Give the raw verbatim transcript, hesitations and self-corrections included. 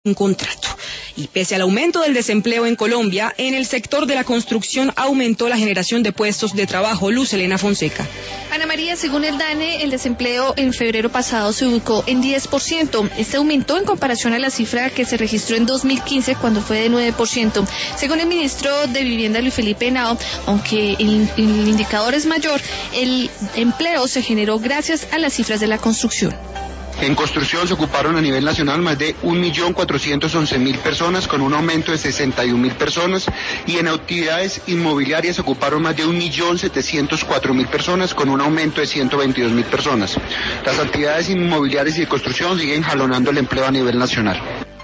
un contrato. Y pese al aumento del desempleo en Colombia, en el sector de la construcción aumentó la generación de puestos de trabajo. Luz Elena Fonseca. Ana María, según el DANE, el desempleo en febrero pasado se ubicó en diez por ciento. Este aumentó en comparación a la cifra que se registró en dos mil quince, cuando fue de nueve por ciento. Según el ministro de Vivienda, Luis Felipe Henao, aunque el, el indicador es mayor, el empleo se generó gracias a las cifras de la construcción. En construcción se ocuparon a nivel nacional más de un millón cuatrocientos once mil personas, con un aumento de sesenta y un mil personas, y en actividades inmobiliarias se ocuparon más de un millón setecientos cuatro mil personas, con un aumento de ciento veintidós mil personas. Las actividades inmobiliarias y de construcción siguen jalonando el empleo a nivel nacional.